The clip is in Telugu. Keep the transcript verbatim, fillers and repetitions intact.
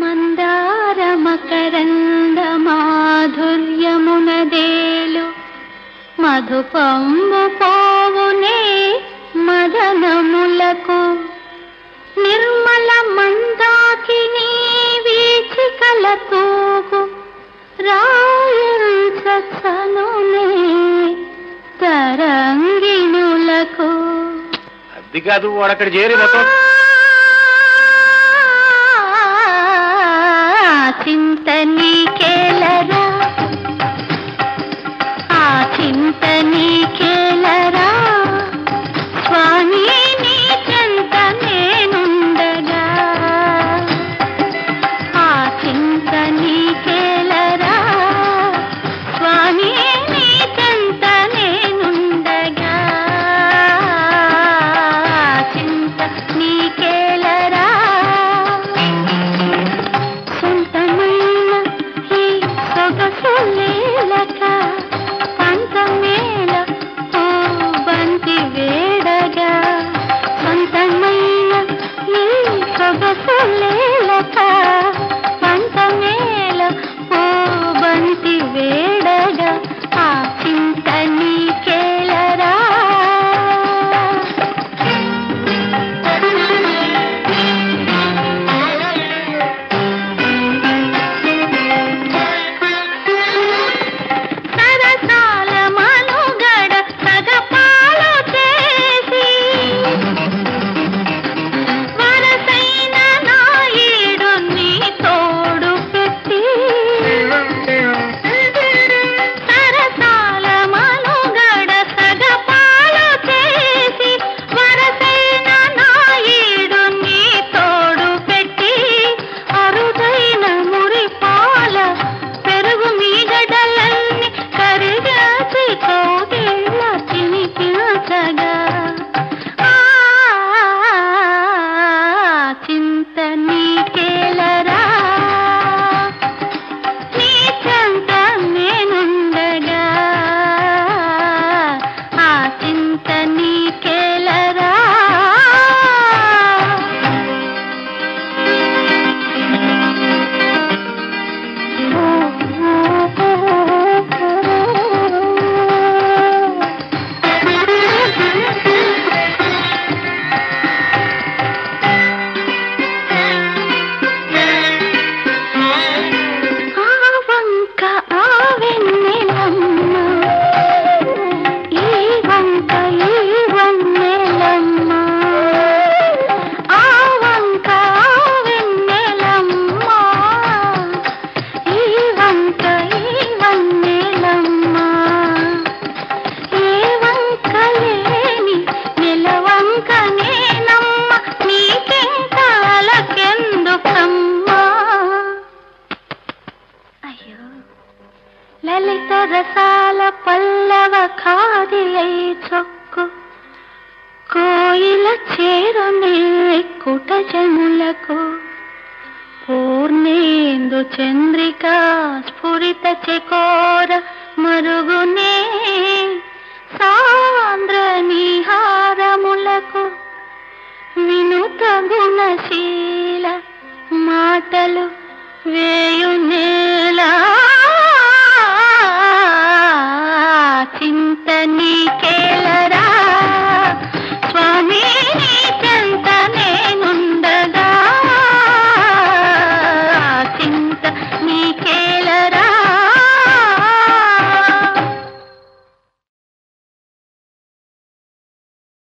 మందార మకరంద మాధుర్యమునదేలు మధుపంబు పోవునే మదనములకు నిర్మల మందాకిని వీచికల తూగు రాయనునే తరంగిణులకు. అది కాదు వాడక్కడ చేరి మొత్తం చింత నీకేలరా, ఆ చింత నీకేలరా స్వామి నీ చెంత నేనుండగా, ఆ చింత నీకేలరా స్వామి నీ చెంత నేనుండగా, చింత నీకేలరా సొగసులేలక పంతమేల ఓ బంతి వేడగా, సొంతమైన ఈ సొగసులేలక పంతమేల ఓ బంతి వేడగా, ఆ చింత నీకేలరా. లలిత రసాల పల్లవ ఖాదియై చొక్కు కోయిల చేరునే కుటజములకు, పూర్ణేందు చంద్రికా స్ఫురిత చకోర మరుగునే సాంద్ర నిహారములకు, వినుత గుణశీల మాటలు వేయునే